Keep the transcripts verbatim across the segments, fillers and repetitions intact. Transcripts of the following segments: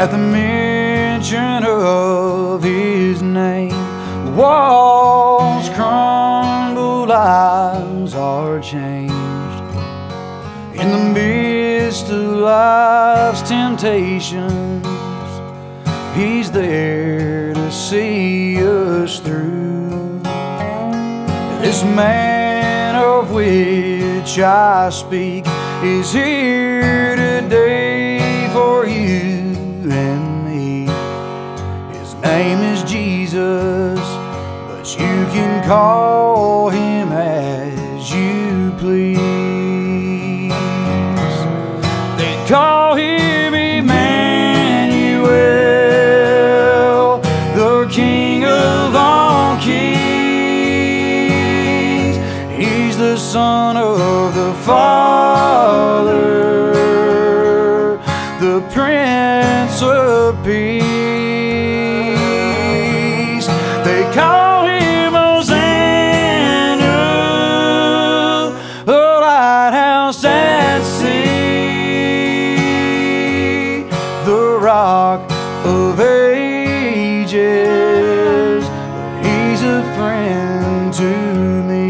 At the mention of his name, walls crumble, lives are changed. In the midst of life's temptations, he's there to see us through. This man of which I speak is here today for you and me. His name is Jesus, but you can call him as you please. They call him Emmanuel, the King of all kings. He's the Son of the Father, the Prince of Peace. They call him Hosanna, the lighthouse at sea, the Rock of Ages. He's a friend to me.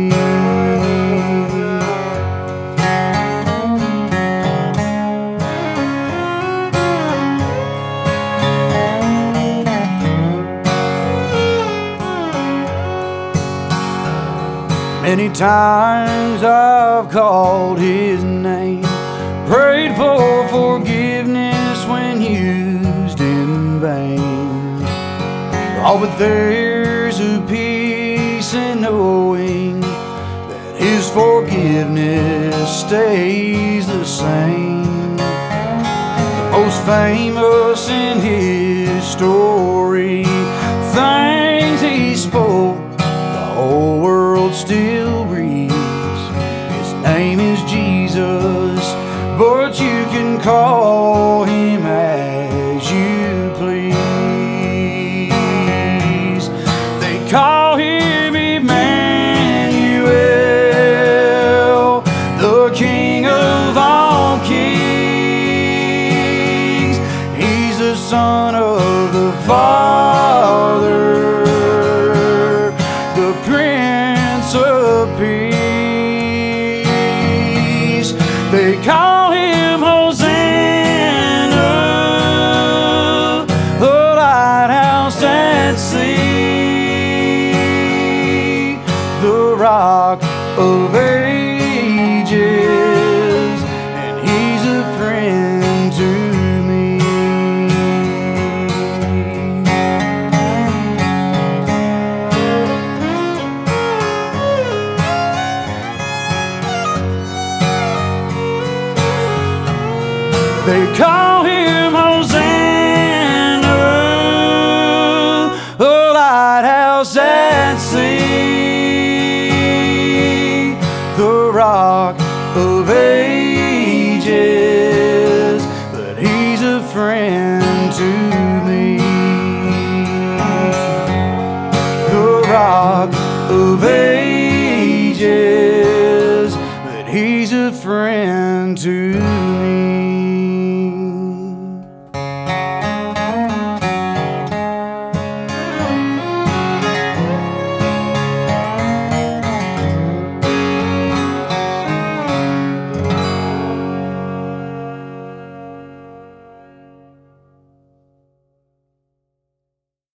Many times I've called his name, prayed for forgiveness when used in vain. Oh, but there's a peace in knowing that his forgiveness stays the same. The most famous in his story, things he spoke, the whole world still reads. His name is Jesus, but you can call him as you please. They call him Emmanuel, the King of all kings. He's the Son of the Father, the Prince of Peace. They call him Hosanna, the lighthouse at sea, the Rock of Ages, and he's a friend to me. They call him Hosanna, the lighthouse at sea, the Rock of Ages, but he's a friend to me. The Rock of Ages, but he's a friend to me.